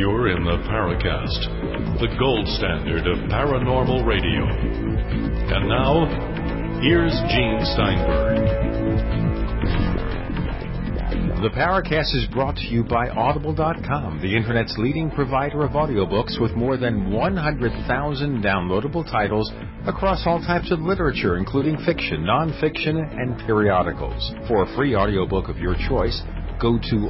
You're in the Paracast, the gold standard of paranormal radio. And now, here's Gene Steinberg. The Paracast is brought to you by Audible.com, the Internet's leading provider of audiobooks with more than 100,000 downloadable titles across all types of literature, including fiction, nonfiction, and periodicals. For a free audiobook of your choice, go to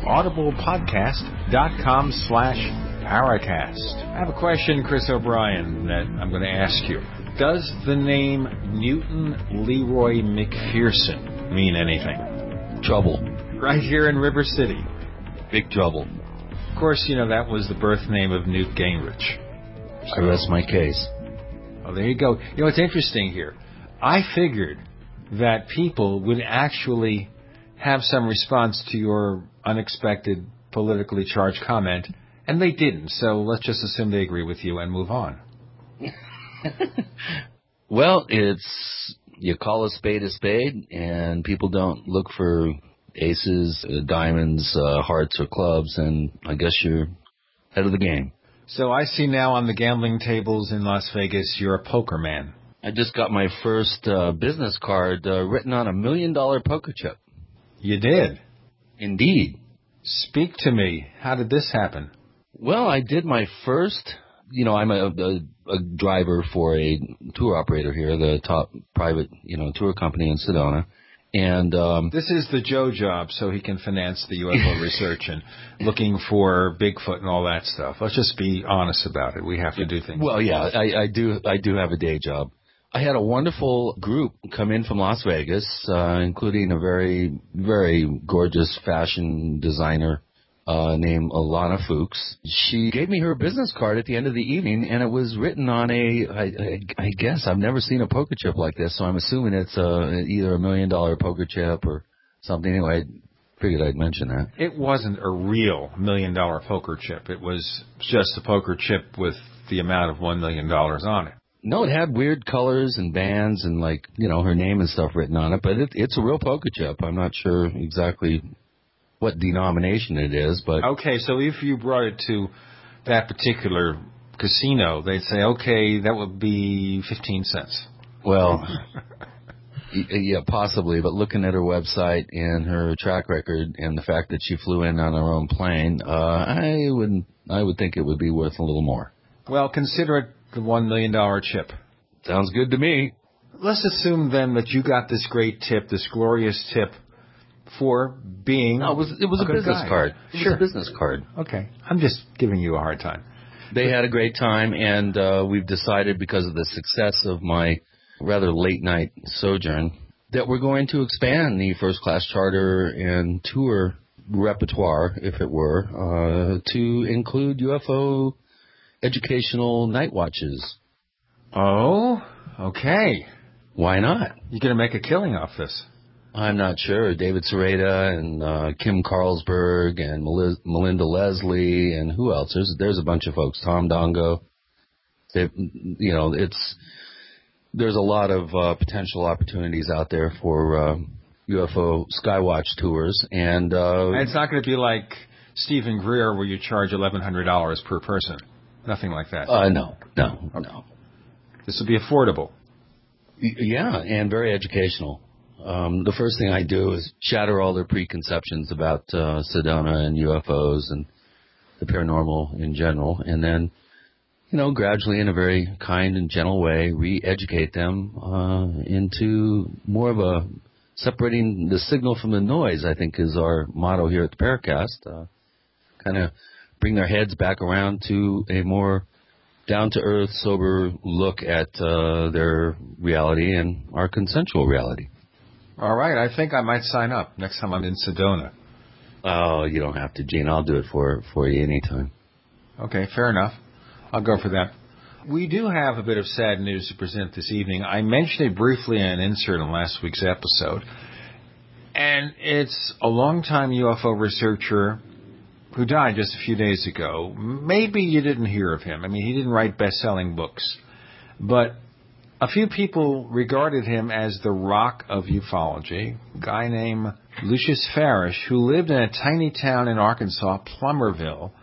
audiblepodcast.com/Paracast. I have a question, Chris O'Brien, that I'm going to ask you. Does the name Newton Leroy McPherson mean anything? Trouble. Right here in River City. Big trouble. Of course, you know, that was the birth name of Newt Gingrich. I rest my case. Oh, there you go. You know, it's interesting here. I figured that people would actually have some response to your unexpected politically charged comment, and they didn't. So let's just assume they agree with you and move on. Well, you call a spade, and people don't look for aces, diamonds, hearts, or clubs, and I guess you're head of the game. So I see now on the gambling tables in Las Vegas, you're a poker man. I just got my first business card written on $1 million poker chip. You did? Indeed. Speak to me. How did this happen? Well, I did my first, I'm a driver for a tour operator here, the top private, tour company in Sedona. And this is the Joe job, so he can finance the UFO research and looking for Bigfoot and all that stuff. Let's just be honest about it. We have to do things. Well, yeah, I do have a day job. I had a wonderful group come in from Las Vegas, including a very, very gorgeous fashion designer named Alana Fuchs. She gave me her business card at the end of the evening, and it was written on I guess I've never seen a poker chip like this, so I'm assuming it's either $1 million poker chip or something. Anyway, I figured I'd mention that. It wasn't a real $1 million poker chip. It was just a poker chip with the amount of $1 million on it. No, it had weird colors and bands and, her name and stuff written on it, but it's a real poker chip. I'm not sure exactly what denomination it is, but... Okay, so if you brought it to that particular casino, they'd say, okay, that would be 15 cents. Well, yeah, possibly, but looking at her website and her track record and the fact that she flew in on her own plane, I would think it would be worth a little more. Well, consider it the $1 million chip. Sounds good to me. Let's assume then that you got this great tip, this glorious tip, for being it was a business card. It was a business card. Okay. I'm just giving you a hard time. They had a great time, and we've decided, because of the success of my rather late-night sojourn, that we're going to expand the first-class charter and tour repertoire, if it were, to include UFO educational night watches. Oh, okay. Why not? You're going to make a killing off this. I'm not sure. David Sereda and Kim Carlsberg and Melinda Leslie and who else? There's a bunch of folks. Tom Dongo. There's a lot of potential opportunities out there for UFO Skywatch tours, and it's not going to be like Stephen Greer where you charge $1,100 per person. Nothing like that. No. This will be affordable. Yeah, and very educational. The first thing I do is shatter all their preconceptions about Sedona and UFOs and the paranormal in general, and then, gradually in a very kind and gentle way, re-educate them into more of a separating the signal from the noise, I think is our motto here at the Paracast. Kind of bring their heads back around to a more down-to-earth, sober look at their reality and our consensual reality. All right, I think I might sign up next time I'm in Sedona. Oh, you don't have to, Gene. I'll do it for you anytime. Okay, fair enough. I'll go for that. We do have a bit of sad news to present this evening. I mentioned it briefly in an insert in last week's episode, and it's a longtime UFO researcher who died just a few days ago. Maybe you didn't hear of him. I mean, he didn't write best-selling books, but a few people regarded him as the rock of ufology, a guy named Lucius Farish, who lived in a tiny town in Arkansas, Plumerville,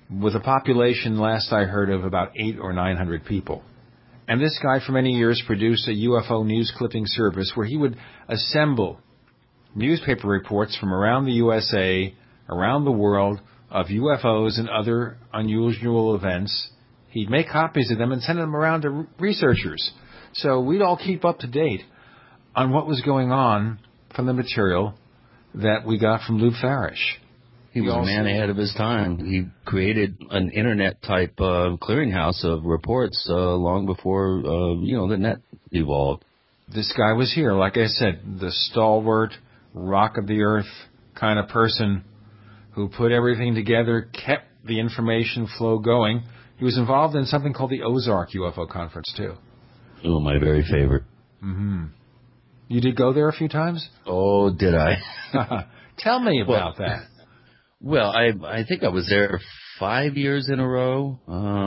with a population, last I heard, of about 800 or 900 people. And this guy for many years produced a UFO news clipping service where he would assemble newspaper reports from around the USA, around the world, of UFOs and other unusual events. He'd make copies of them and send them around to researchers. So we'd all keep up to date on what was going on from the material that we got from Lou Farish. He was a man ahead of his time. He created an internet-type clearinghouse of reports long before, the net evolved. This guy was here, like I said, the stalwart, rock of the earth kind of person who put everything together, kept the information flow going. He was involved in something called the Ozark UFO Conference, too. Oh, my very favorite. Mm-hmm. You did go there a few times? Oh, did I? Tell me about that. Well, I think I was there 5 years in a row.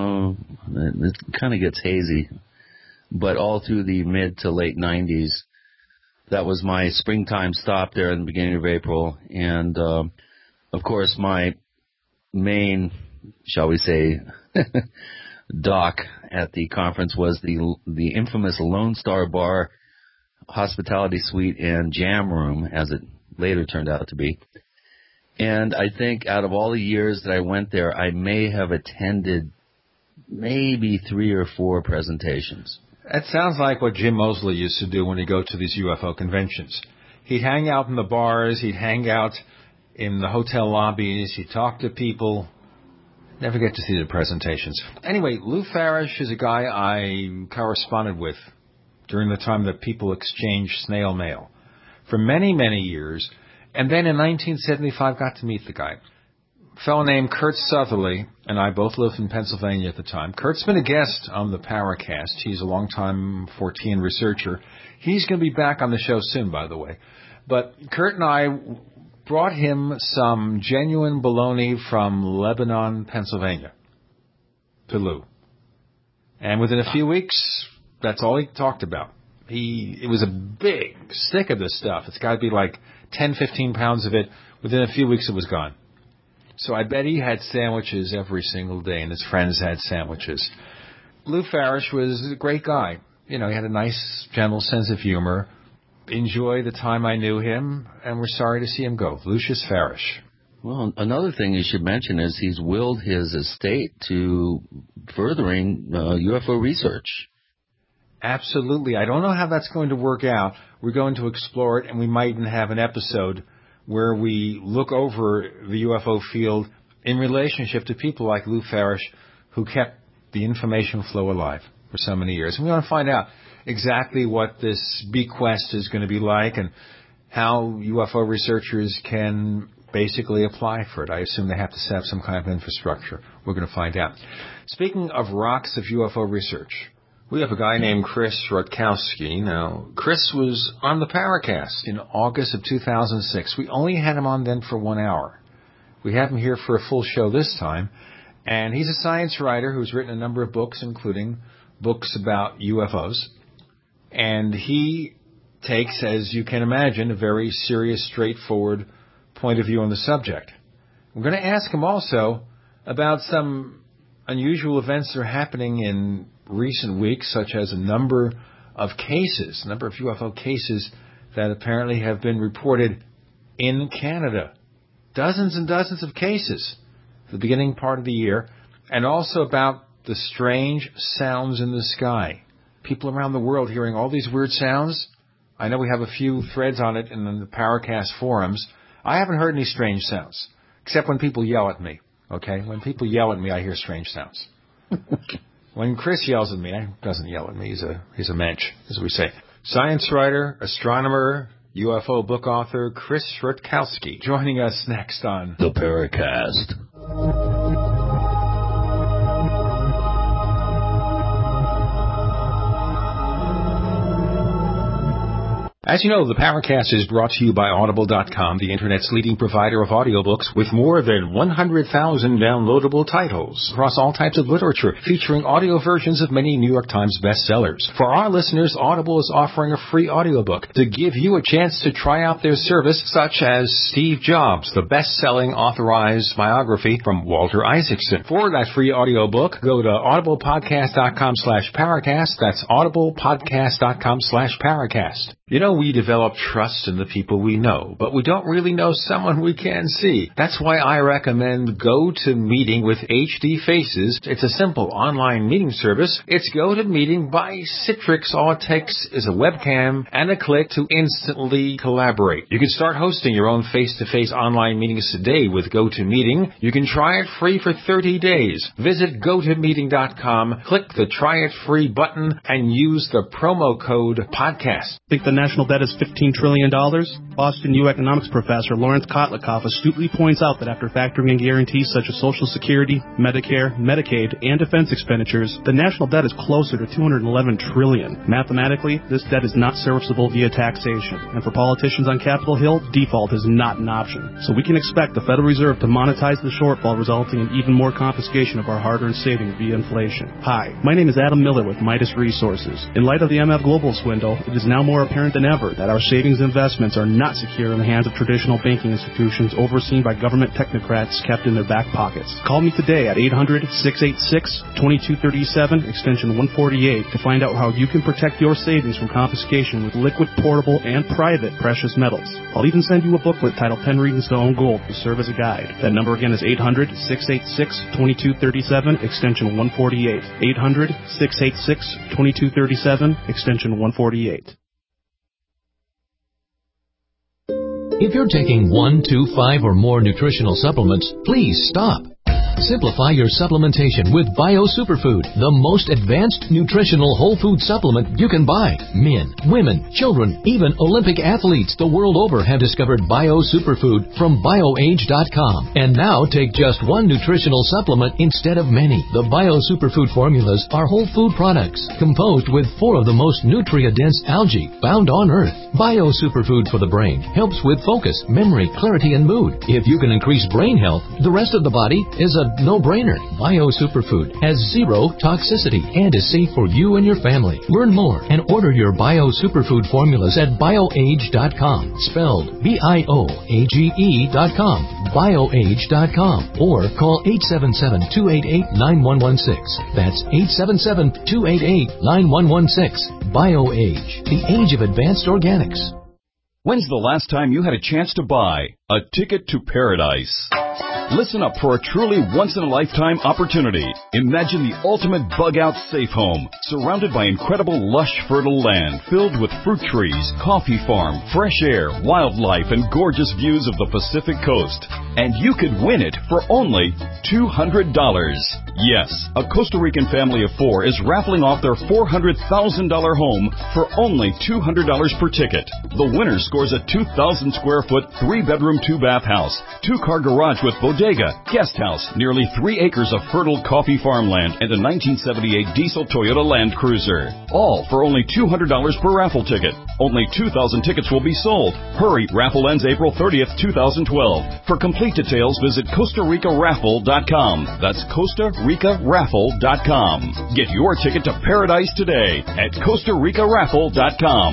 It kind of gets hazy. But all through the mid to late 90s, that was my springtime stop there in the beginning of April. And, of course, my main, shall we say, dock at the conference was the infamous Lone Star Bar hospitality suite and jam room, as it later turned out to be. And I think out of all the years that I went there, I may have attended maybe 3 or 4 presentations. That sounds like what Jim Moseley used to do when he'd go to these UFO conventions. He'd hang out in the bars, he'd hang out in the hotel lobbies, he'd talk to people, never get to see the presentations. Anyway, Lou Farish is a guy I corresponded with during the time that people exchanged snail mail for many, many years. And then in 1975, got to meet the guy. A fellow named Kurt Southerly and I both lived in Pennsylvania at the time. Kurt's been a guest on the Paracast. He's a longtime Fortean researcher. He's going to be back on the show soon, by the way. But Kurt and I brought him some genuine bologna from Lebanon, Pennsylvania, to Lou. And within a few weeks, that's all he talked about. It was a big stick of this stuff. It's got to be like 10, 15 pounds of it. Within a few weeks, it was gone. So I bet he had sandwiches every single day, and his friends had sandwiches. Lou Farish was a great guy. You know, he had a nice, gentle sense of humor. Enjoyed the time I knew him, and we're sorry to see him go. Lucius Farish. Well, another thing you should mention is he's willed his estate to furthering UFO research. Absolutely. I don't know how that's going to work out. We're going to explore it, and we might even have an episode where we look over the UFO field in relationship to people like Lou Farish, who kept the information flow alive for so many years. And we want to find out exactly what this bequest is going to be like and how UFO researchers can basically apply for it. I assume they have to set up some kind of infrastructure. We're going to find out. Speaking of rocks of UFO research, we have a guy named Chris Rutkowski. Now, Chris was on the Paracast in August of 2006. We only had him on then for 1 hour. We have him here for a full show this time. And he's a science writer who's written a number of books, including books about UFOs. And he takes, as you can imagine, a very serious, straightforward point of view on the subject. We're going to ask him also about some unusual events that are happening in recent weeks, such as a number of UFO cases that apparently have been reported in Canada. Dozens and dozens of cases at the beginning part of the year, and also about the strange sounds in the sky. People around the world hearing all these weird sounds. I know we have a few threads on it in the Paracast forums. I haven't heard any strange sounds, except when people yell at me. Okay? When people yell at me, I hear strange sounds. When Chris yells at me, he doesn't yell at me. He's a mensch, as we say. Science writer, astronomer, UFO book author, Chris Rutkowski, joining us next on The Paracast. As you know, the Paracast is brought to you by Audible.com, the Internet's leading provider of audiobooks with more than 100,000 downloadable titles across all types of literature, featuring audio versions of many New York Times bestsellers. For our listeners, Audible is offering a free audiobook to give you a chance to try out their service, such as Steve Jobs, the best-selling authorized biography from Walter Isaacson. For that free audiobook, go to audiblepodcast.com/Paracast. That's audiblepodcast.com/Paracast. You know, we develop trust in the people we know, but we don't really know someone we can see. That's why I recommend GoToMeeting with HD Faces. It's a simple online meeting service. It's GoToMeeting by Citrix. All it takes is a webcam and a click to instantly collaborate. You can start hosting your own face-to-face online meetings today with GoToMeeting. You can try it free for 30 days. Visit GoToMeeting.com, click the Try It Free button, and use the promo code PODCAST. Think the national debt is $15 trillion? Boston U economics professor Lawrence Kotlikoff astutely points out that after factoring in guarantees such as Social Security, Medicare, Medicaid, and defense expenditures, the national debt is closer to $211 trillion. Mathematically, this debt is not serviceable via taxation, and for politicians on Capitol Hill, default is not an option. So we can expect the Federal Reserve to monetize the shortfall, resulting in even more confiscation of our hard-earned savings via inflation. Hi, my name is Adam Miller with Midas Resources. In light of the MF Global swindle, it is now more apparent than ever that our savings investments are not secure in the hands of traditional banking institutions overseen by government technocrats kept in their back pockets. Call me today at 800-686-2237, extension 148, to find out how you can protect your savings from confiscation with liquid, portable, and private precious metals. I'll even send you a booklet titled 10 Reasons to Own Gold to serve as a guide. That number again is 800-686-2237, extension 148. 800-686-2237, extension 148. If you're taking 1, 2, 5, or more nutritional supplements, please stop. Simplify your supplementation with Bio Superfood, the most advanced nutritional whole food supplement you can buy. Men, women, children, even Olympic athletes the world over have discovered Bio Superfood from BioAge.com. And now take just one nutritional supplement instead of many. The Bio Superfood formulas are whole food products composed with 4 of the most nutrient-dense algae found on Earth. Bio Superfood for the brain helps with focus, memory, clarity, and mood. If you can increase brain health, the rest of the body is a no-brainer. Bio Superfood has 0 toxicity and is safe for you and your family. Learn more and order your Bio Superfood formulas at BioAge.com, spelled BIOAGE.com, BioAge.com, or call 877-288-9116. That's 877-288-9116. BioAge, the age of advanced organics. When's the last time you had a chance to buy a ticket to paradise? Listen up for a truly once-in-a-lifetime opportunity. Imagine the ultimate bug-out safe home, surrounded by incredible lush, fertile land filled with fruit trees, coffee farm, fresh air, wildlife, and gorgeous views of the Pacific coast. And you could win it for only $200. Yes, a Costa Rican family of 4 is raffling off their $400,000 home for only $200 per ticket. The winner scores a 2,000-square-foot, 3-bedroom, 2-bath house, 2-car garage with bodega, guest house, nearly 3 acres of fertile coffee farmland, and a 1978 diesel Toyota Land Cruiser. All for only $200 per raffle ticket. Only 2,000 tickets will be sold. Hurry, raffle ends April 30th, 2012. For complete details, visit CostaRicaRaffle.com. That's CostaRicaRaffle.com. Get your ticket to paradise today at CostaRicaRaffle.com.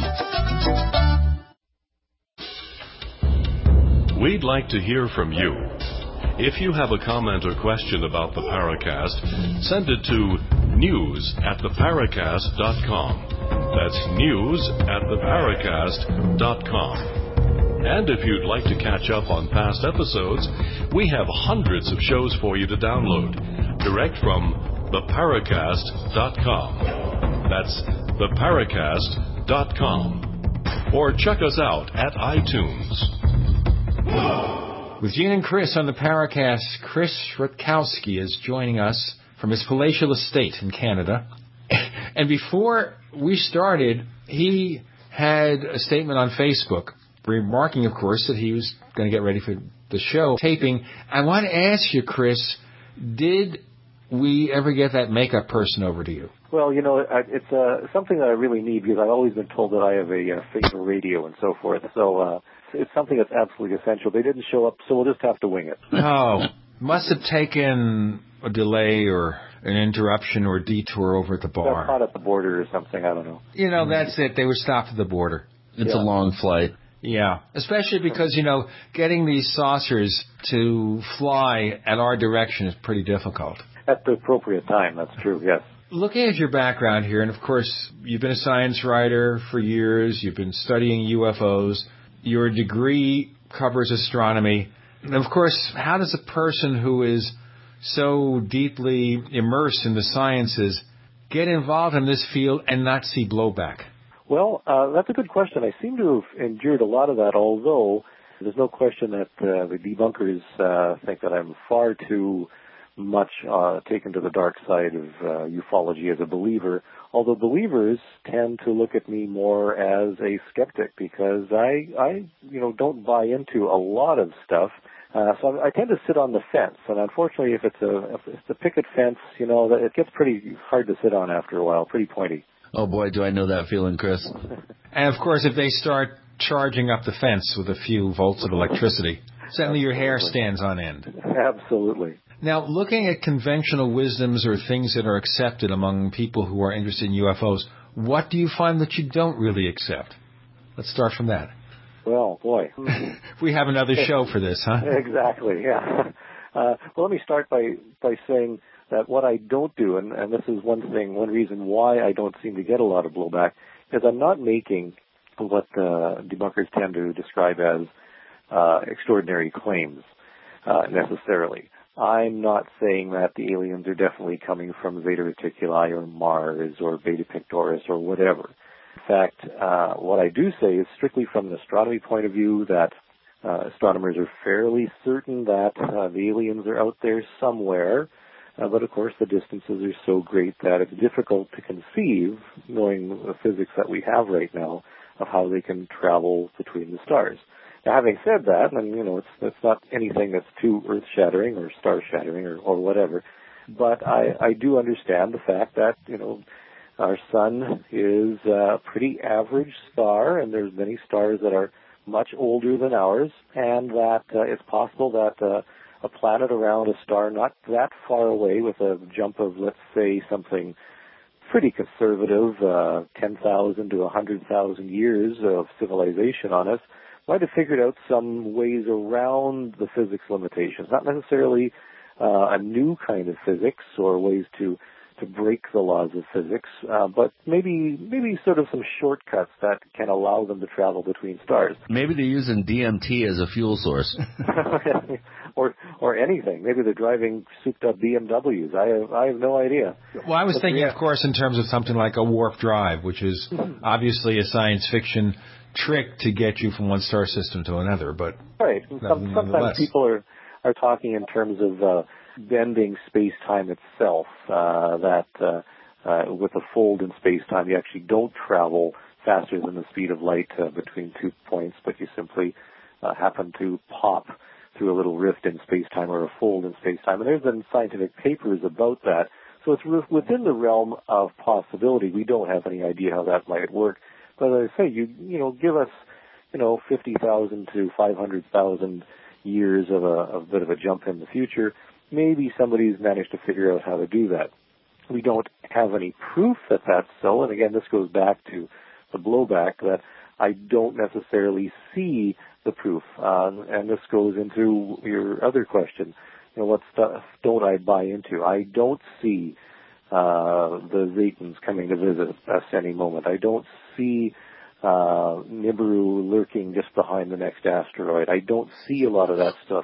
We'd like to hear from you. If you have a comment or question about the Paracast, send it to news@theparacast.com. That's news@theparacast.com. And if you'd like to catch up on past episodes, we have hundreds of shows for you to download, direct from theparacast.com. That's theparacast.com. Or check us out at iTunes. With Gene and Chris on the Paracast, Chris Rutkowski is joining us from his palatial estate in Canada. And before we started, he had a statement on Facebook, remarking, of course, that he was going to get ready for the show taping. I want to ask you, Chris, did we ever get that makeup person over to you? Well, it's something that I really need because I've always been told that I have a favorite radio and so forth. So it's something that's absolutely essential. They didn't show up, so we'll just have to wing it. Oh, must have taken a delay or an interruption or detour over at the bar. Got caught at the border or something, I don't know. That's it. They were stopped at the border. It's a long flight. Yeah, especially because, getting these saucers to fly at our direction is pretty difficult. At the appropriate time, that's true, yes. Looking at your background here, and of course, you've been a science writer for years, you've been studying UFOs, your degree covers astronomy, and of course, how does a person who is so deeply immersed in the sciences get involved in this field and not see blowback? Well, that's a good question. I seem to have endured a lot of that, although there's no question that the debunkers think that I'm far too much taken to the dark side of ufology as a believer, although believers tend to look at me more as a skeptic because I don't buy into a lot of stuff. So I tend to sit on the fence, and unfortunately, if it's a picket fence, it gets pretty hard to sit on after a while, pretty pointy. Oh boy, do I know that feeling, Chris. And of course, if they start charging up the fence with a few volts of electricity, suddenly your hair stands on end. Absolutely. Now, looking at conventional wisdoms or things that are accepted among people who are interested in UFOs, what do you find that you don't really accept? Let's start from that. Well, boy. We have another show for this, huh? Exactly, yeah. Well, let me start by saying that what I don't do, and this is one reason why I don't seem to get a lot of blowback, is I'm not making what debunkers tend to describe as extraordinary claims necessarily. I'm not saying that the aliens are definitely coming from Zeta Reticuli or Mars or Beta Pictoris or whatever. In fact, what I do say is strictly from an astronomy point of view that astronomers are fairly certain that the aliens are out there somewhere, but of course the distances are so great that it's difficult to conceive, knowing the physics that we have right now, of how they can travel between the stars. Now, having said that, and it's not anything that's too earth-shattering or star-shattering or whatever, but I do understand the fact that our sun is a pretty average star, and there's many stars that are much older than ours, and that it's possible that a planet around a star not that far away with a jump of, let's say, something pretty conservative, 10,000 to 100,000 years of civilization on us, might have figured out some ways around the physics limitations, not necessarily a new kind of physics or ways to break the laws of physics, but maybe sort of some shortcuts that can allow them to travel between stars. Maybe they're using DMT as a fuel source. or anything. Maybe they're driving souped-up BMWs. I have no idea. Well, I was thinking, of course, in terms of something like a warp drive, which is obviously a science fiction trick to get you from one star system to another, but right. Sometimes people are talking in terms of bending space-time itself, that with a fold in space-time, you actually don't travel faster than the speed of light between 2 points, but you simply happen to pop through a little rift in space-time or a fold in space-time. And there's been scientific papers about that. So it's within the realm of possibility. We don't have any idea how that might work. But as I say, you give us, 50,000 to 500,000 years of a bit of a jump in the future. Maybe somebody's managed to figure out how to do that. We don't have any proof that that's so. And again, this goes back to the blowback that I don't necessarily see the proof. And this goes into your other question. What stuff don't I buy into? I don't see the Zetans coming to visit us any moment. I don't see Nibiru lurking just behind the next asteroid. I don't see a lot of that stuff.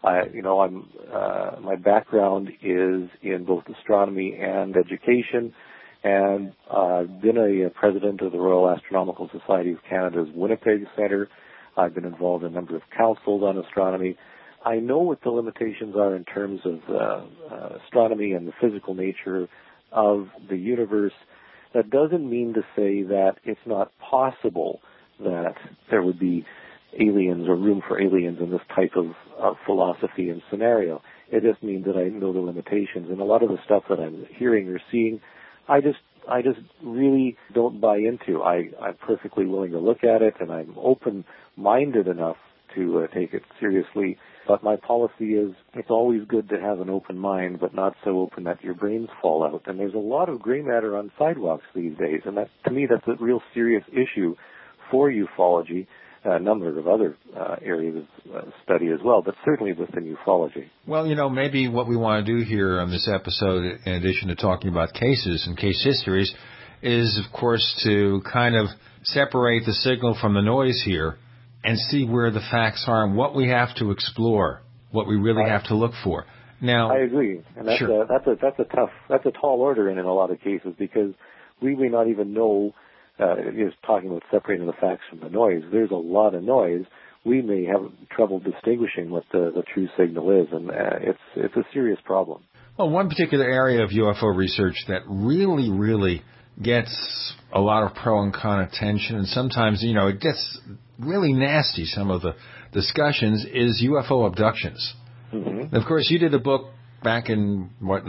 My background is in both astronomy and education, and I've been a president of the Royal Astronomical Society of Canada's Winnipeg Centre. I've been involved in a number of councils on astronomy. I know what the limitations are in terms of astronomy and the physical nature of the universe. That doesn't mean to say that it's not possible that there would be aliens or room for aliens in this type of philosophy and scenario. It just means that I know the limitations. And a lot of the stuff that I'm hearing or seeing, I just I just really don't buy into. I'm perfectly willing to look at it, and I'm open-minded enough to take it seriously. But my policy is it's always good to have an open mind, but not so open that your brains fall out. And there's a lot of gray matter on sidewalks these days, and that, to me, that's a real serious issue for ufology. A number of other areas of study as well, but certainly within ufology. Well, maybe what we want to do here on this episode, in addition to talking about cases and case histories, is, of course, to kind of separate the signal from the noise here and see where the facts are and what we have to explore, what we really have to look for. Now, I agree, and that's sure. that's a tall order in a lot of cases, because we may not even know. Is talking about separating the facts from the noise. There's a lot of noise. We may have trouble distinguishing what the true signal is, and it's a serious problem. Well, one particular area of UFO research that really, really gets a lot of pro and con attention, and sometimes, it gets really nasty, some of the discussions, is UFO abductions. Mm-hmm. Of course, you did a book back in,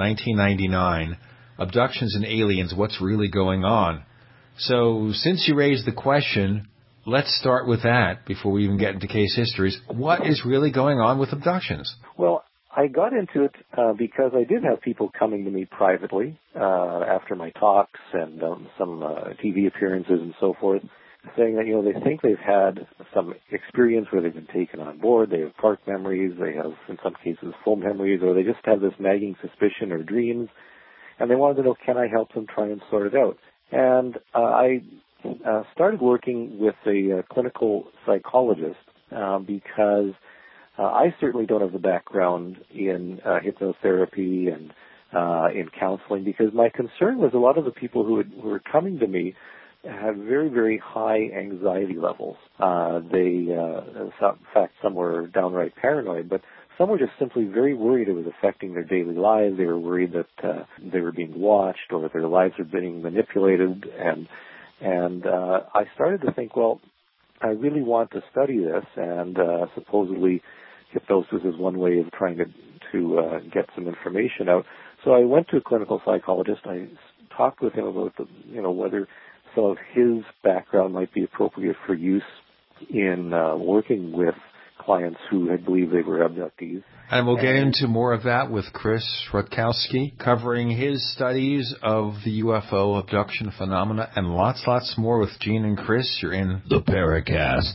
1999, Abductions and Aliens, What's Really Going On? So since you raised the question, let's start with that before we even get into case histories. What is really going on with abductions? Well, I got into it because I did have people coming to me privately after my talks and some TV appearances and so forth, saying that, they think they've had some experience where they've been taken on board. They have part memories. They have, in some cases, full memories, or they just have this nagging suspicion or dreams. And they wanted to know, can I help them try and sort it out? And I started working with a clinical psychologist because I certainly don't have the background in hypnotherapy and in counseling, because my concern was a lot of the people who were coming to me had very, very high anxiety levels. In fact, some were downright paranoid, but some were just simply very worried it was affecting their daily lives. They were worried that they were being watched or their lives were being manipulated. And I started to think, well, I really want to study this, and supposedly hypnosis is one way of trying to get some information out. So I went to a clinical psychologist. I talked with him about whether some of his background might be appropriate for use in working with clients who had believed they were abductees. And we'll get into more of that with Chris Rutkowski, covering his studies of the UFO abduction phenomena, and lots more with Gene and Chris. You're in the Paracast.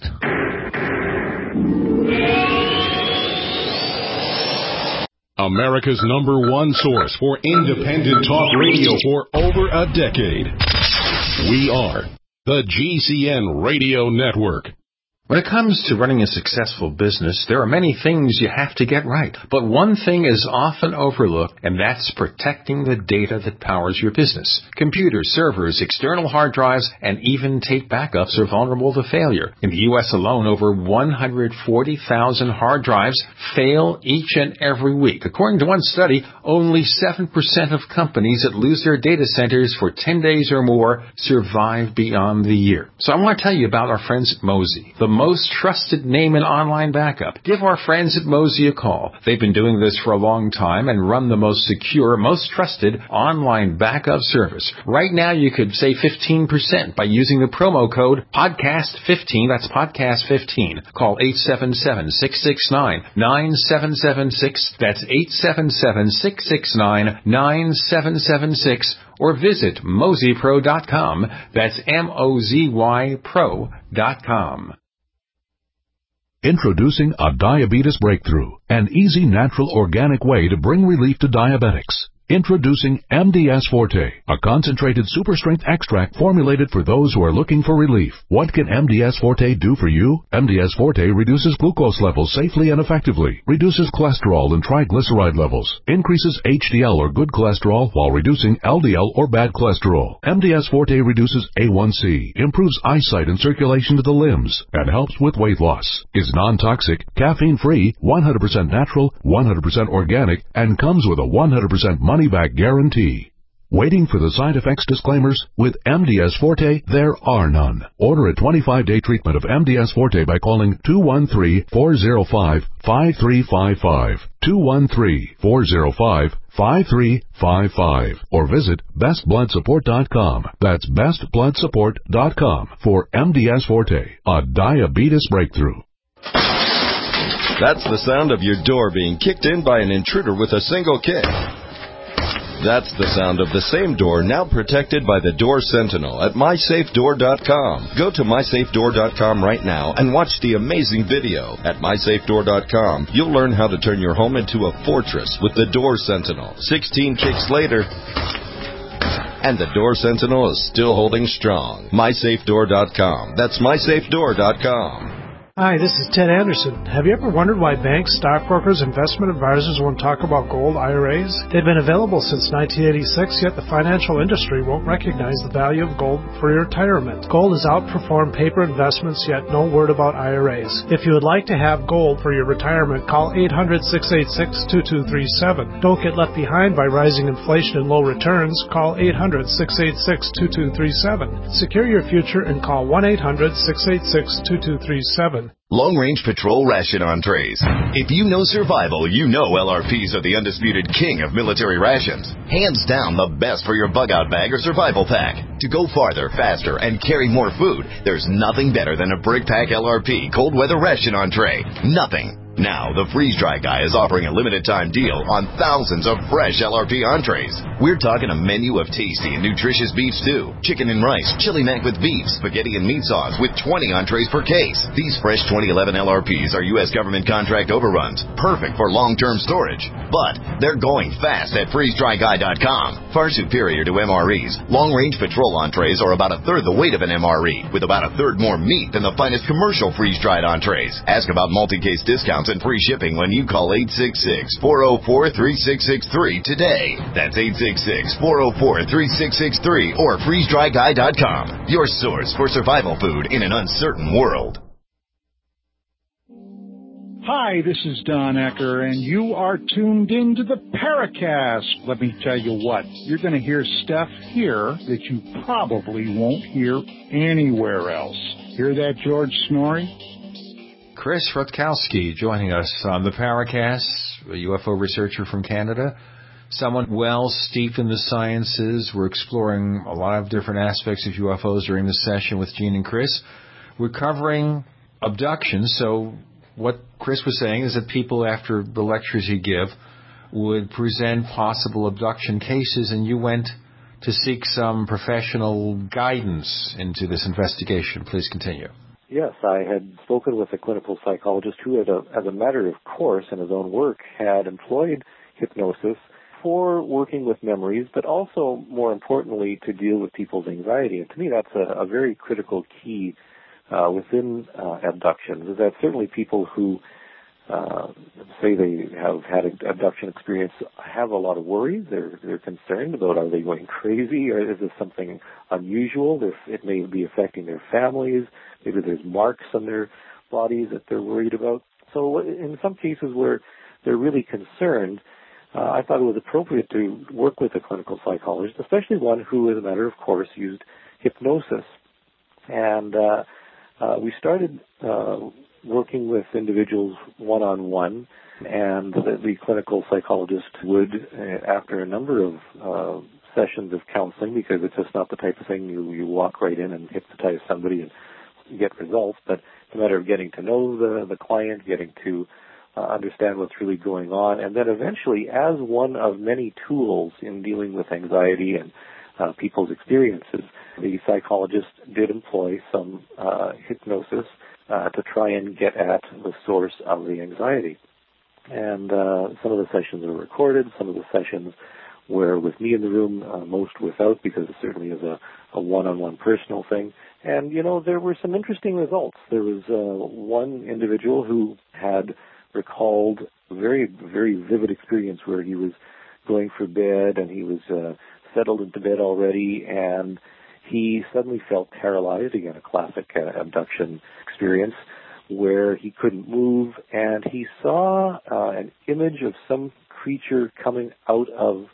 America's #1 source for independent talk radio for over a decade. We are the GCN Radio Network. When it comes to running a successful business, there are many things you have to get right. But one thing is often overlooked, and that's protecting the data that powers your business. Computers, servers, external hard drives, and even tape backups are vulnerable to failure. In the U.S. alone, over 140,000 hard drives fail each and every week. According to one study, only 7% of companies that lose their data centers for 10 days or more survive beyond the year. So I want to tell you about our friends at Mozy, the most trusted name in online backup. Give our friends at Mozy a call. They've been doing this for a long time and run the most secure, most trusted online backup service. Right now, you could save 15% by using the promo code PODCAST15. That's PODCAST15. Call 877-669-9776. That's 877-669-9776. Or visit mozypro.com. That's mozypro.com. Introducing a diabetes breakthrough, an easy, natural, organic way to bring relief to diabetics. Introducing MDS Forte, a concentrated super-strength extract formulated for those who are looking for relief. What can MDS Forte do for you? MDS Forte reduces glucose levels safely and effectively, reduces cholesterol and triglyceride levels, increases HDL or good cholesterol while reducing LDL or bad cholesterol. MDS Forte reduces A1C, improves eyesight and circulation to the limbs, and helps with weight loss. Is non-toxic, caffeine-free, 100% natural, 100% organic, and comes with a 100% money-back guarantee. Waiting for the side effects disclaimers? With MDS Forte, there are none. Order a 25-day treatment of MDS Forte by calling 213-405-5355. 213-405-5355. Or visit bestbloodsupport.com. That's bestbloodsupport.com for MDS Forte, a diabetes breakthrough. That's the sound of your door being kicked in by an intruder with a single kick. That's the sound of the same door now protected by the Door Sentinel at MySafeDoor.com. Go to MySafeDoor.com right now and watch the amazing video. At MySafeDoor.com, you'll learn how to turn your home into a fortress with the Door Sentinel. 16 kicks later, and the Door Sentinel is still holding strong. MySafeDoor.com. That's MySafeDoor.com. Hi, this is Ted Anderson. Have you ever wondered why banks, stockbrokers, investment advisors won't talk about gold IRAs? They've been available since 1986, yet the financial industry won't recognize the value of gold for your retirement. Gold has outperformed paper investments, yet no word about IRAs. If you would like to have gold for your retirement, call 800-686-2237. Don't get left behind by rising inflation and low returns. Call 800-686-2237. Secure your future and call 1-800-686-2237. Long-range patrol ration entrees. If you know survival, you know LRPs are the undisputed king of military rations. Hands down the best for your bug-out bag or survival pack. To go farther, faster, and carry more food, there's nothing better than a Brick Pack LRP cold weather ration entree. Nothing. Now, the Freeze Dry Guy is offering a limited-time deal on thousands of fresh LRP entrees. We're talking a menu of tasty and nutritious beef stew, chicken and rice, chili mac with beef, spaghetti and meat sauce with 20 entrees per case. These fresh 2011 LRPs are U.S. government contract overruns, perfect for long-term storage. But they're going fast at freezedryguy.com. Far superior to MREs, long-range patrol entrees are about a third the weight of an MRE, with about a third more meat than the finest commercial freeze-dried entrees. Ask about multi-case discounts and free shipping when you call 866-404-3663 today. That's 866-404-3663 or freezedryguy.com. Your source for survival food in an uncertain world. Hi, this is Don Ecker, and you are tuned into the Paracast. Let me tell you what, you're going to hear stuff here that you probably won't hear anywhere else. Hear that, George Snorri? Chris Rutkowski joining us on the Paracast, a UFO researcher from Canada, someone well steeped in the sciences. We're exploring a lot of different aspects of UFOs during this session with Gene and Chris. We're covering abductions, so what Chris was saying is that people, after the lectures you give, would present possible abduction cases, and you went to seek some professional guidance into this investigation. Please continue. Yes, I had spoken with a clinical psychologist who, as a matter of course, in his own work, had employed hypnosis for working with memories, but also, more importantly, to deal with people's anxiety. And to me, that's a very critical key within abductions, is that certainly people who say they have had an abduction experience have a lot of worries. They're concerned about, are they going crazy, or is this something unusual? It may be affecting their families. Maybe there's marks on their bodies that they're worried about. So in some cases where they're really concerned, I thought it was appropriate to work with a clinical psychologist, especially one who, as a matter of course, used hypnosis. And we started working with individuals one-on-one, and the clinical psychologist would, after a number of sessions of counseling, because it's just not the type of thing you walk right in and hypnotize somebody and get results, but it's a matter of getting to know the client, getting to understand what's really going on, and then eventually, as one of many tools in dealing with anxiety and people's experiences, the psychologist did employ some hypnosis to try and get at the source of the anxiety. And some of the sessions are recorded, some of the sessions were with me in the room, most without, because it certainly is a one-on-one personal thing. And, there were some interesting results. There was one individual who had recalled a very, very vivid experience where he was going for bed and he was settled into bed already, and he suddenly felt paralyzed, again, a classic abduction experience, where he couldn't move, and he saw an image of some creature coming out of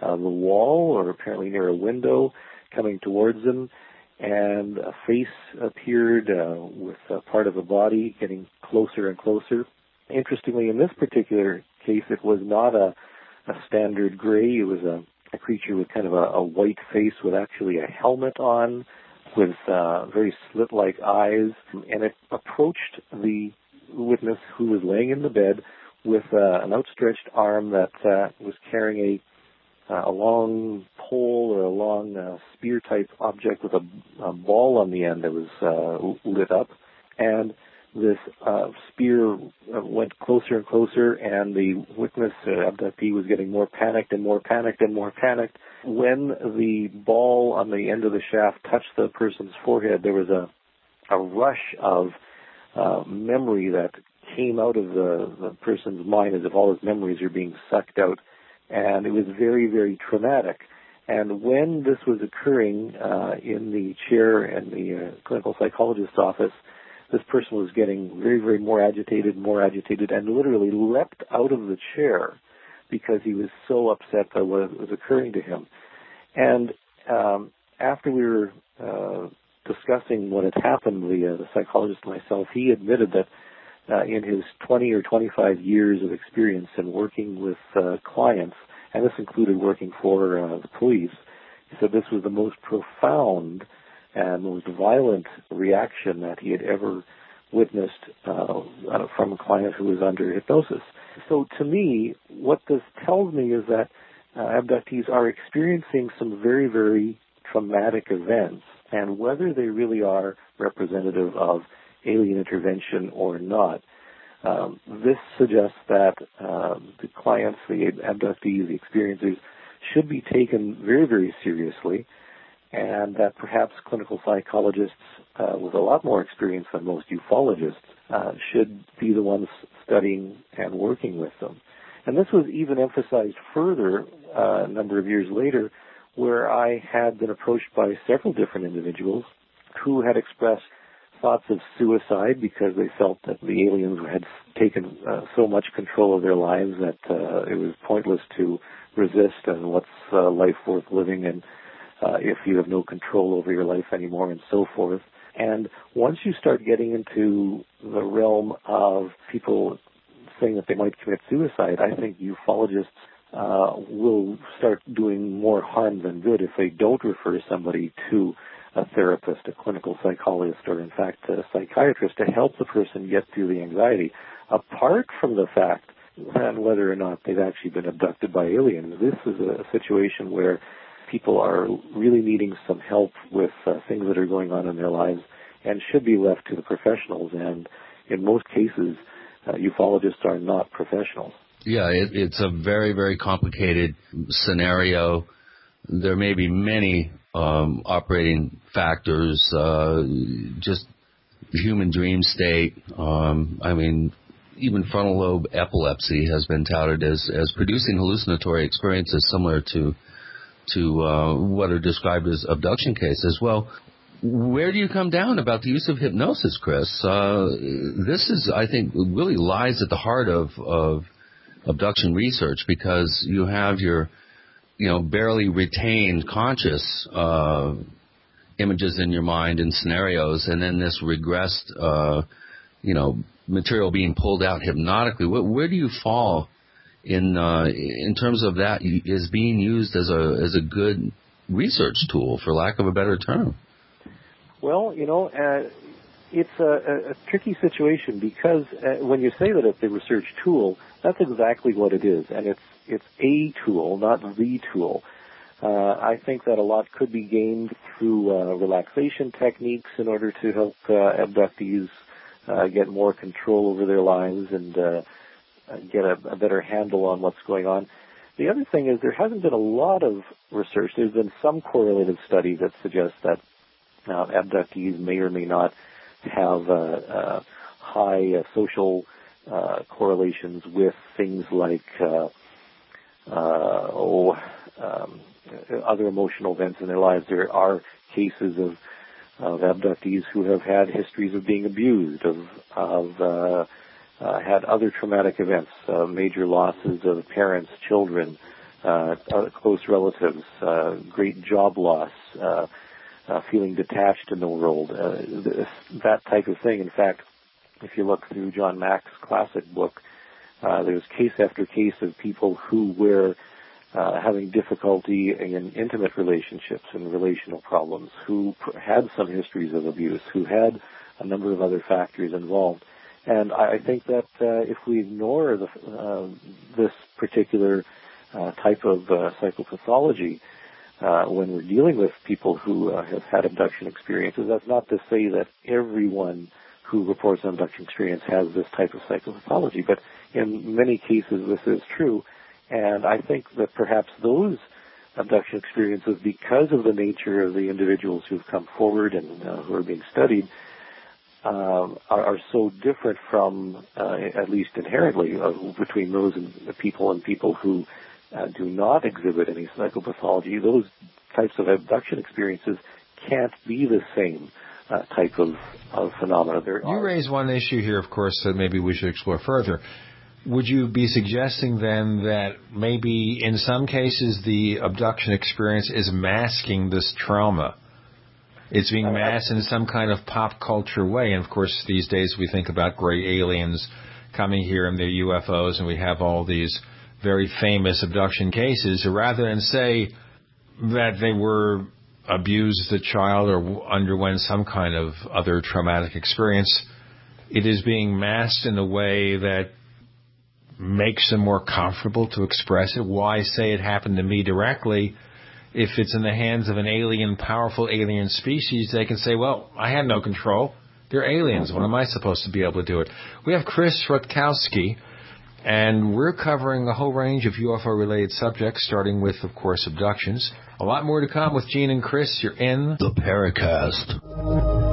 the wall, or apparently near a window, coming towards them, and a face appeared with part of the body getting closer and closer. Interestingly, in this particular case, it was not a standard gray. It was a creature with kind of a white face with actually a helmet on, with very slit-like eyes, and it approached the witness, who was laying in the bed, with an outstretched arm that was carrying a long pole or a long spear-type object with a ball on the end that was lit up. And this spear went closer and closer, and the witness, abductee, was getting more panicked and more panicked and more panicked. When the ball on the end of the shaft touched the person's forehead, there was a rush of memory that came out of the person's mind, as if all his memories are being sucked out. And it was very, very traumatic. And when this was occurring in the chair in the clinical psychologist's office, this person was getting very, very more agitated, and literally leapt out of the chair because he was so upset by what was occurring to him. And after we were discussing what had happened, the psychologist and myself, he admitted that in his 20 or 25 years of experience in working with clients, and this included working for the police, he said this was the most profound and most violent reaction that he had ever witnessed from a client who was under hypnosis. So to me, what this tells me is that abductees are experiencing some very, very traumatic events, and whether they really are representative of alien intervention or not, this suggests that the clients, the abductees, the experiencers, should be taken very, very seriously, and that perhaps clinical psychologists with a lot more experience than most ufologists should be the ones studying and working with them. And this was even emphasized further a number of years later, where I had been approached by several different individuals who had expressed thoughts of suicide because they felt that the aliens had taken so much control of their lives that it was pointless to resist, and what's life worth living, and if you have no control over your life anymore, and so forth. And once you start getting into the realm of people saying that they might commit suicide, I think ufologists will start doing more harm than good if they don't refer somebody to a therapist, a clinical psychologist, or in fact a psychiatrist to help the person get through the anxiety. Apart from the fact that whether or not they've actually been abducted by aliens, this is a situation where people are really needing some help with things that are going on in their lives and should be left to the professionals. And in most cases, ufologists are not professionals. Yeah, it's a very, very complicated scenario. There may be many operating factors, just human dream state. Even frontal lobe epilepsy has been touted as producing hallucinatory experiences similar to what are described as abduction cases. Well, where do you come down about the use of hypnosis, Chris? This is, I think, really lies at the heart of abduction research, because you have your, barely retained conscious images in your mind and scenarios, and then this regressed, material being pulled out hypnotically. Where do you fall in terms of that is being used as a good research tool, for lack of a better term? Well, it's a tricky situation, because when you say that it's a research tool, that's exactly what it is, and it's a tool, not the tool. I think that a lot could be gained through relaxation techniques in order to help abductees get more control over their lives and get a better handle on what's going on. The other thing is there hasn't been a lot of research. There's been some correlative studies that suggest that abductees may or may not have high social correlations with things like other emotional events in their lives. There are cases of abductees who have had histories of being abused, had other traumatic events, major losses of parents, children, close relatives, great job loss, feeling detached in the world, that type of thing. In fact, if you look through John Mack's classic book, there's case after case of people who were having difficulty in intimate relationships and relational problems, who had some histories of abuse, who had a number of other factors involved. And I think that if we ignore this particular type of psychopathology when we're dealing with people who have had abduction experiences, that's not to say that everyone who reports an abduction experience has this type of psychopathology, but in many cases this is true. And I think that perhaps those abduction experiences, because of the nature of the individuals who've come forward and who are being studied, are so different from, at least inherently, between those people who do not exhibit any psychopathology. Those types of abduction experiences can't be the same type of phenomena. You raise one issue here, of course, that maybe we should explore further. Would you be suggesting then that maybe in some cases the abduction experience is masking this trauma? It's being masked in some kind of pop culture way. And, of course, these days we think about gray aliens coming here and their UFOs, and we have all these very famous abduction cases. Rather than say that they were abused as a child or underwent some kind of other traumatic experience, it is being masked in a way that makes them more comfortable to express it. Why say it happened to me directly? If it's in the hands of an alien, powerful alien species, they can say, well, I had no control. They're aliens. When am I supposed to be able to do it? We have Chris Rutkowski, and we're covering a whole range of UFO-related subjects, starting with, of course, abductions. A lot more to come with Gene and Chris. You're in the Paracast.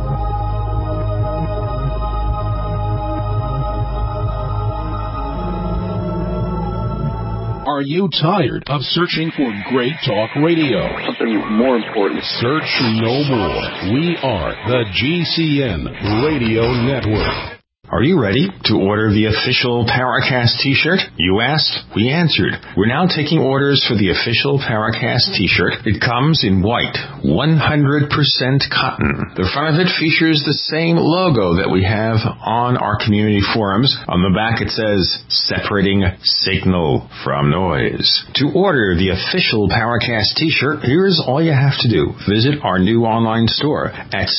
Are you tired of searching for great talk radio? Something more important. Search no more. We are the GCN Radio Network. Are you ready to order the official Paracast t-shirt? You asked, we answered. We're now taking orders for the official Paracast t-shirt. It comes in white, 100% cotton. The front of it features the same logo that we have on our community forums. On the back it says, separating signal from noise. To order the official Paracast t-shirt, here's all you have to do. Visit our new online store at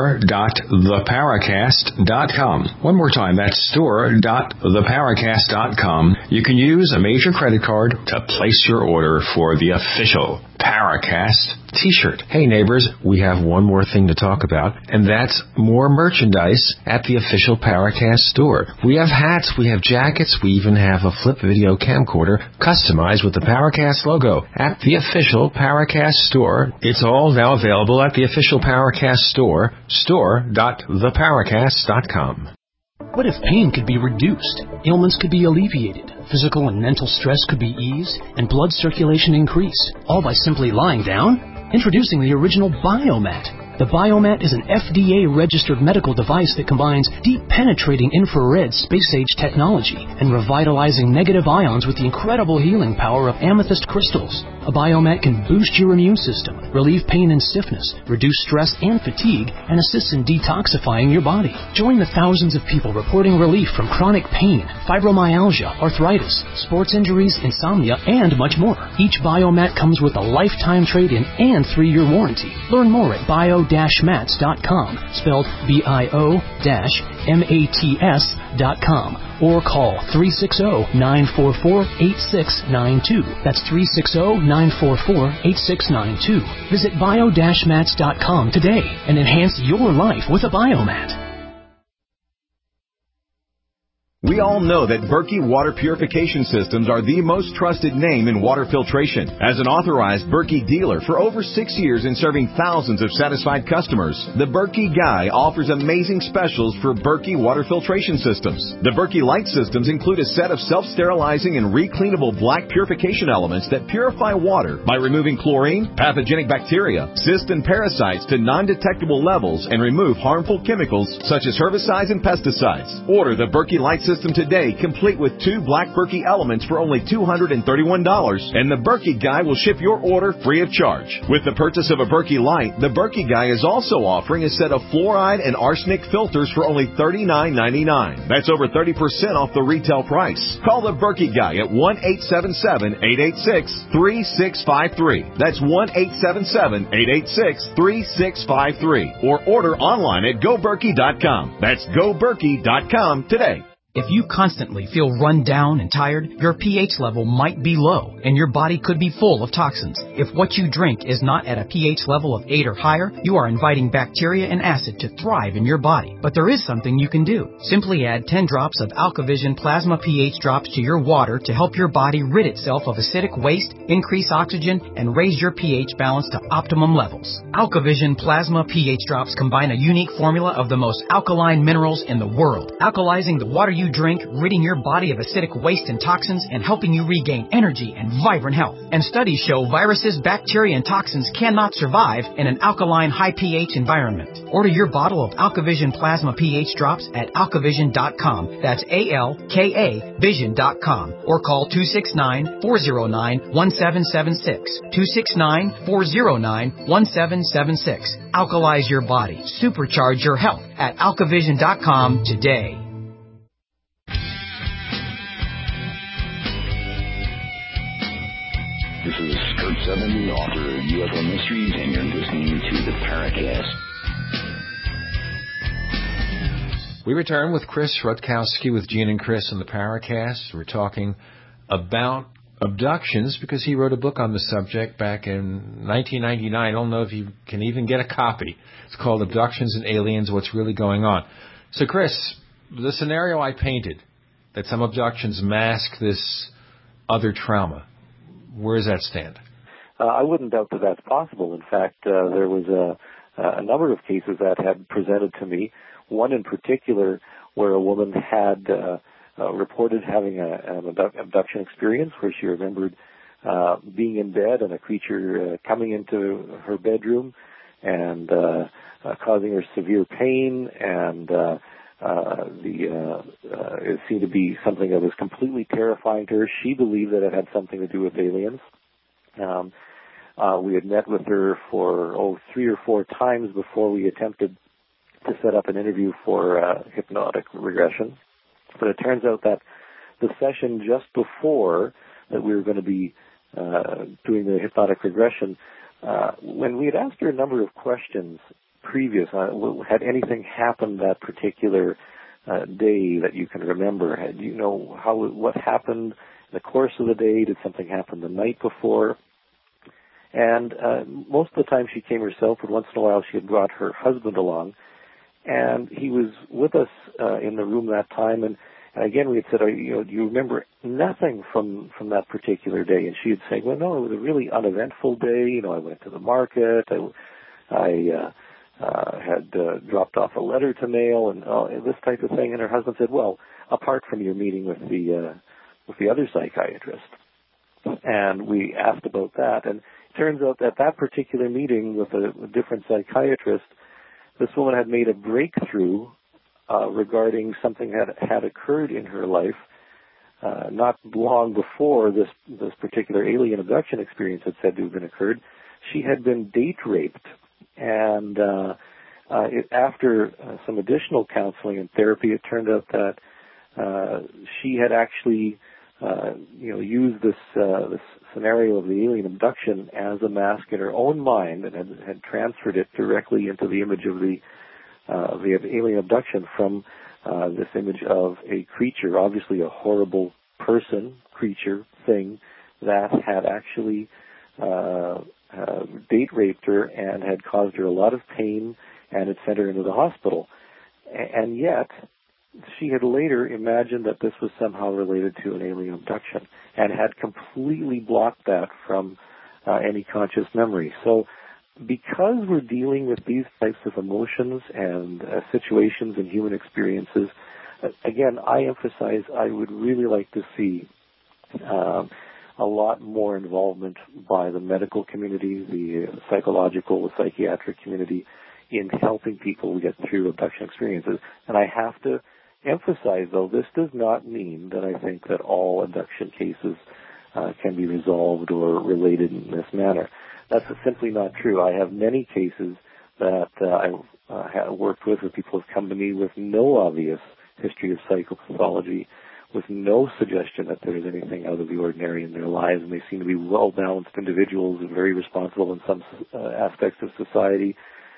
store.theparacast.com. One more time, that's store.theparacast.com. You can use a major credit card to place your order for the official Paracast t-shirt. Hey neighbors, we have one more thing to talk about, and that's more merchandise at the official Paracast store. We have hats, we have jackets, we even have a flip video camcorder customized with the Paracast logo at the official Paracast store. It's all now available at the official Paracast store, store.theparacast.com. What if pain could be reduced, ailments could be alleviated, physical and mental stress could be eased, and blood circulation increase, all by simply lying down? Introducing the original Biomat. The Biomat is an FDA-registered medical device that combines deep-penetrating infrared space-age technology and revitalizing negative ions with the incredible healing power of amethyst crystals. A Biomat can boost your immune system, relieve pain and stiffness, reduce stress and fatigue, and assist in detoxifying your body. Join the thousands of people reporting relief from chronic pain, fibromyalgia, arthritis, sports injuries, insomnia, and much more. Each Biomat comes with a lifetime trade-in and 3-year warranty. Learn more at bio-mats.com, spelled bio-mats.com, or call 360-944-8692. That's 360-944-8692. Visit bio-mats.com today and enhance your life with a Biomat. We all know that Berkey Water Purification Systems are the most trusted name in water filtration. As an authorized Berkey dealer for over 6 years and serving thousands of satisfied customers, the Berkey Guy offers amazing specials for Berkey Water Filtration Systems. The Berkey Light Systems include a set of self-sterilizing and recleanable black purification elements that purify water by removing chlorine, pathogenic bacteria, cysts, and parasites to non-detectable levels and remove harmful chemicals such as herbicides and pesticides. Order the Berkey Light Systems system today, complete with 2 Black Berkey elements for only $231, and the Berkey Guy will ship your order free of charge. With the purchase of a Berkey Light, the Berkey Guy is also offering a set of fluoride and arsenic filters for only $39.99. That's over 30% off the retail price. Call the Berkey Guy at 1-877-886-3653. That's 1-877-886-3653. Or order online at GoBerkey.com. That's GoBerkey.com today. If you constantly feel run down and tired, your pH level might be low, and your body could be full of toxins. If what you drink is not at a pH level of 8 or higher, you are inviting bacteria and acid to thrive in your body. But there is something you can do. Simply add 10 drops of AlkaVision Plasma pH drops to your water to help your body rid itself of acidic waste, increase oxygen, and raise your pH balance to optimum levels. AlkaVision Plasma pH drops combine a unique formula of the most alkaline minerals in the world, alkalizing the water you drink, ridding your body of acidic waste and toxins, and helping you regain energy and vibrant health. And studies show viruses, bacteria, and toxins cannot survive in an alkaline, high pH environment. Order your bottle of AlkaVision Plasma pH drops at alkavision.com. That's ALKA Vision.com. Or call 269-409-1776. 269-409-1776. Alkalize your body. Supercharge your health at alkavision.com today. This is Kurt Sutherland, author of UFO Mysteries, and you're listening to the Paracast. We return with Chris Rutkowski with Gene and Chris on the Paracast. We're talking about abductions because he wrote a book on the subject back in 1999. I don't know if you can even get a copy. It's called Abductions and Aliens, What's Really Going On. So, Chris, the scenario I painted, that some abductions mask this other trauma, where does that stand? I wouldn't doubt that that's possible. In fact, there was a number of cases that had presented to me, one in particular where a woman had reported having an abduction experience where she remembered being in bed and a creature coming into her bedroom and causing her severe pain, and it seemed to be something that was completely terrifying to her. She believed that it had something to do with aliens. We had met with her for 3 or 4 times before we attempted to set up an interview for hypnotic regression. But it turns out that the session just before that we were going to be doing the hypnotic regression, when we had asked her a number of questions previous, had anything happened that particular day that you can remember? Do you know what happened in the course of the day? Did something happen the night before? And most of the time she came herself, but once in a while she had brought her husband along, and he was with us in the room that time. And again, we had said, do you remember nothing from that particular day? And she had said, well, no, it was a really uneventful day. I went to the market. I had dropped off a letter to mail and this type of thing. And her husband said, well, apart from your meeting with the other psychiatrist. And we asked about that. And it turns out that that particular meeting with a different psychiatrist, this woman had made a breakthrough regarding something that had occurred in her life not long before this particular alien abduction experience had said to have been occurred. She had been date raped, and after some additional counseling and therapy, it turned out that she had actually used this scenario of the alien abduction as a mask in her own mind, and had transferred it directly into the image of the alien abduction from this image of a creature, obviously a horrible person, creature, thing, that had actually date raped her and had caused her a lot of pain and had sent her into the hospital. And yet, she had later imagined that this was somehow related to an alien abduction and had completely blocked that from any conscious memory. So because we're dealing with these types of emotions and situations and human experiences, again, I emphasize I would really like to see a lot more involvement by the medical community, the psychological, the psychiatric community in helping people get through abduction experiences. And I have to emphasize, though, this does not mean that I think that all abduction cases can be resolved or related in this manner. That's simply not true. I have many cases that I've worked with, where people have come to me with no obvious history of psychopathology, with no suggestion that there is anything out of the ordinary in their lives, and they seem to be well-balanced individuals and very responsible in some aspects of society,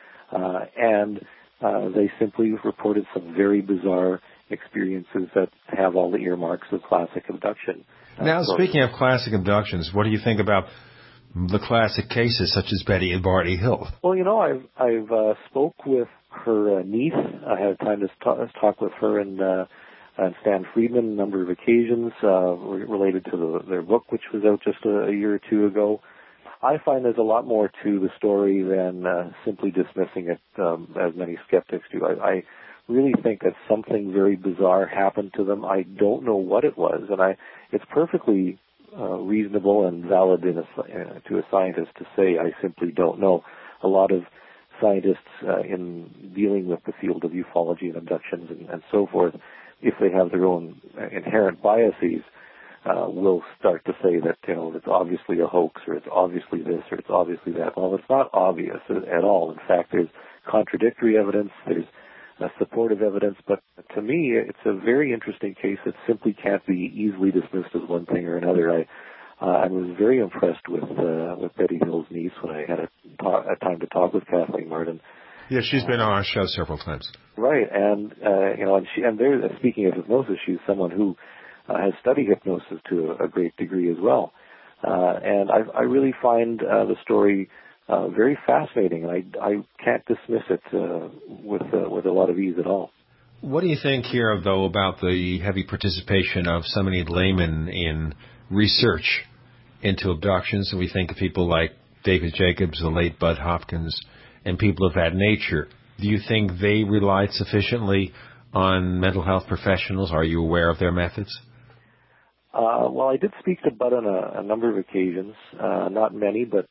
and they simply reported some very bizarre experiences that have all the earmarks of classic abduction. Now, speaking of classic abductions, what do you think about the classic cases such as Betty and Barney Hill? Well, I've spoke with her niece. I had time to talk with her and Stan Friedman a number of occasions related to their book, which was out just a year or two ago. I find there's a lot more to the story than simply dismissing it, as many skeptics do. I really think that something very bizarre happened to them. I don't know what it was, and it's perfectly reasonable and valid to a scientist to say I simply don't know. A lot of scientists in dealing with the field of ufology and abductions and so forth, if they have their own inherent biases, will start to say that it's obviously a hoax, or it's obviously this, or it's obviously that. Well, it's not obvious at all. In fact, there's contradictory evidence, there's supportive evidence, but to me, it's a very interesting case that simply can't be easily dismissed as one thing or another. I was very impressed with Betty Hill's niece when I had a time to talk with Kathleen Martin. Yeah, she's been on our show several times. Right, and speaking of hypnosis, she's someone who has studied hypnosis to a great degree as well, and I really find the story very fascinating, and I can't dismiss it with a lot of ease at all. What do you think here, though, about the heavy participation of so many laymen in research into abductions? And we think of people like David Jacobs, the late Bud Hopkins, and people of that nature. Do you think they relied sufficiently on mental health professionals? Are you aware of their methods? Well, I did speak to Bud on a number of occasions, not many, but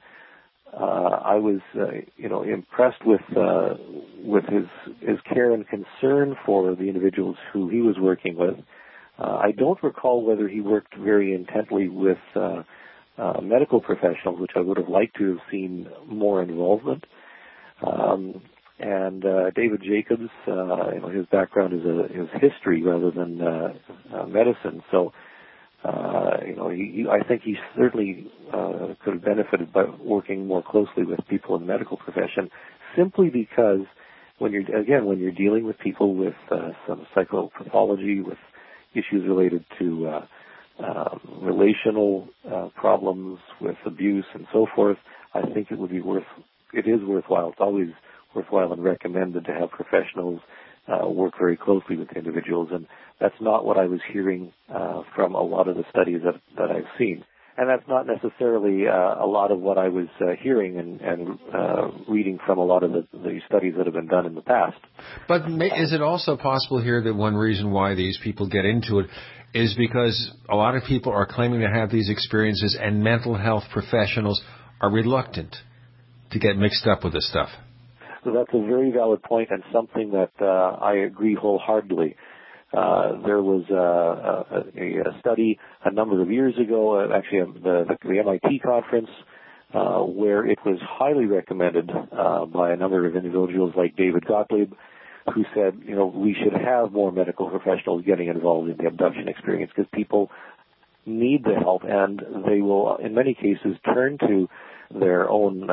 I was, impressed with his care and concern for the individuals who he was working with. I don't recall whether he worked very intently with medical professionals, which I would have liked to have seen more involvement. And David Jacobs, his background is history rather than medicine. So, I think he certainly could have benefited by working more closely with people in the medical profession, simply because when you're dealing with people with some psychopathology, with issues related to relational problems, with abuse and so forth, I think it is worthwhile. It's always worthwhile and recommended to have professionals work very closely with individuals, and that's not what I was hearing from a lot of the studies that I've seen. And that's not necessarily a lot of what I was hearing and reading from a lot of the studies that have been done in the past. But is it also possible here that one reason why these people get into it is because a lot of people are claiming to have these experiences and mental health professionals are reluctant to get mixed up with this stuff? So that's a very valid point and something that I agree wholeheartedly. There was a study a number of years ago, actually the MIT conference, where it was highly recommended by a number of individuals like David Gottlieb, who said, we should have more medical professionals getting involved in the abduction experience because people need the help, and they will, in many cases, turn to their own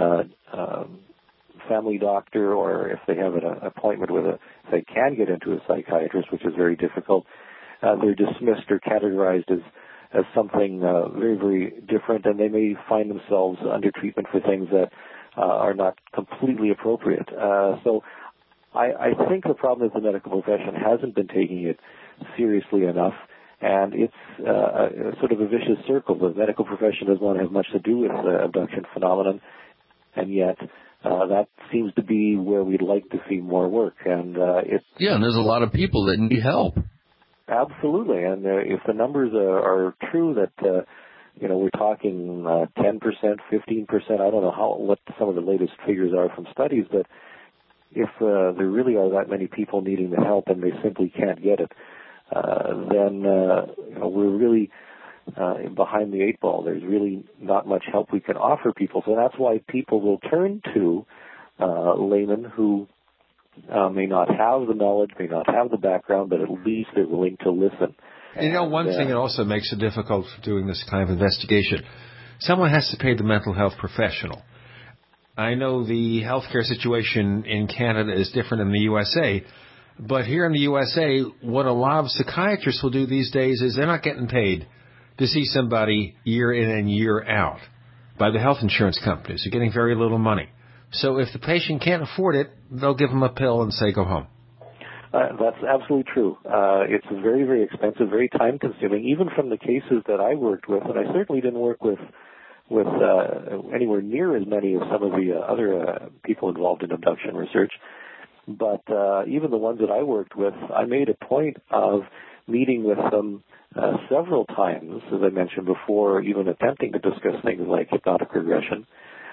family doctor, or if they have an appointment with if they can get into a psychiatrist, which is very difficult, they're dismissed or categorized as something very, very different, and they may find themselves under treatment for things that are not completely appropriate. So I think the problem is the medical profession hasn't been taking it seriously enough, and it's sort of a vicious circle. The medical profession doesn't want to have much to do with the abduction phenomenon, and yet that seems to be where we'd like to see more work. And and there's a lot of people that need help. Absolutely, and if the numbers are true that we're talking 10%, 15%, I don't know what some of the latest figures are from studies, but if there really are that many people needing the help and they simply can't get it, then we're really behind the 8 ball. There's really not much help we can offer people. So that's why people will turn to laymen who may not have the knowledge, may not have the background, but at least they're willing to listen. And one thing that also makes it difficult for doing this kind of investigation, someone has to pay the mental health professional. I know the healthcare situation in Canada is different than the USA, but here in the USA, what a lot of psychiatrists will do these days is they're not getting paid to see somebody year in and year out by the health insurance companies. They're getting very little money. So if the patient can't afford it, they'll give them a pill and say, go home. That's absolutely true. It's very, very expensive, very time-consuming, even from the cases that I worked with, and I certainly didn't work with anywhere near as many as some of the other people involved in abduction research. But even the ones that I worked with, I made a point of meeting with them several times, as I mentioned before, even attempting to discuss things like hypnotic regression,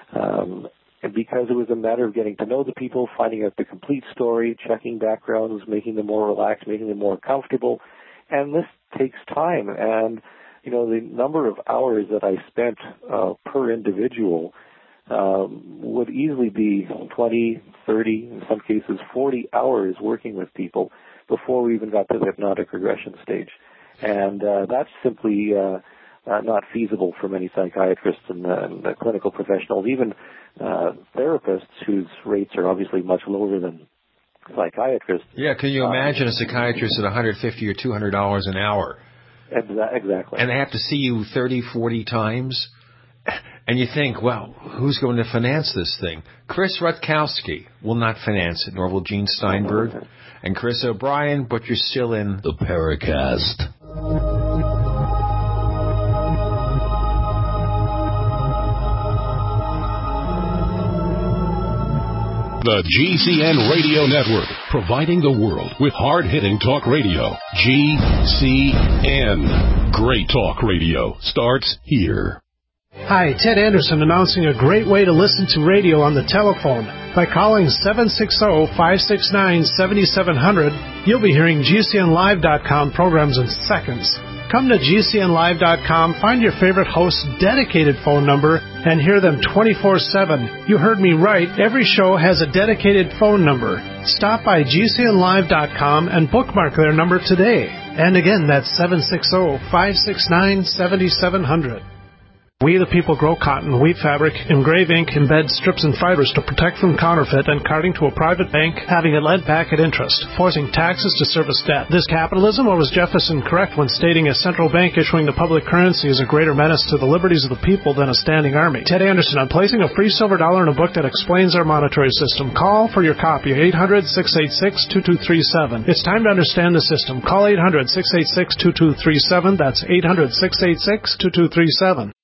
because it was a matter of getting to know the people, finding out the complete story, checking backgrounds, making them more relaxed, making them more comfortable. And this takes time. And, the number of hours that I spent per individual would easily be 20, 30, in some cases 40 hours working with people before we even got to the hypnotic regression stage. And that's simply not feasible for many psychiatrists and clinical professionals, even therapists whose rates are obviously much lower than psychiatrists. Yeah, can you imagine a psychiatrist at $150 or $200 an hour? Exactly. And they have to see you 30, 40 times? And you think, well, who's going to finance this thing? Chris Rutkowski will not finance it, nor will Gene Steinberg. And Chris O'Brien, but you're still in the Paracast. The GCN Radio Network, providing the world with hard-hitting talk radio. GCN. Great talk radio starts here. Hi, Ted Anderson announcing a great way to listen to radio on the telephone. By calling 760-569-7700, you'll be hearing GCNlive.com programs in seconds. Come to GCNlive.com, find your favorite host's dedicated phone number, and hear them 24/7. You heard me right. Every show has a dedicated phone number. Stop by GCNlive.com and bookmark their number today. And again, that's 760-569-7700. We the people grow cotton, weave fabric, engrave ink, embed strips and fibers to protect from counterfeit and carting to a private bank, having it lent back at interest, forcing taxes to service debt. This capitalism, or was Jefferson correct when stating a central bank issuing the public currency is a greater menace to the liberties of the people than a standing army? Ted Anderson, I'm placing a free silver dollar in a book that explains our monetary system. Call for your copy, 800-686-2237. It's time to understand the system. Call 800-686-2237. That's 800-686-2237.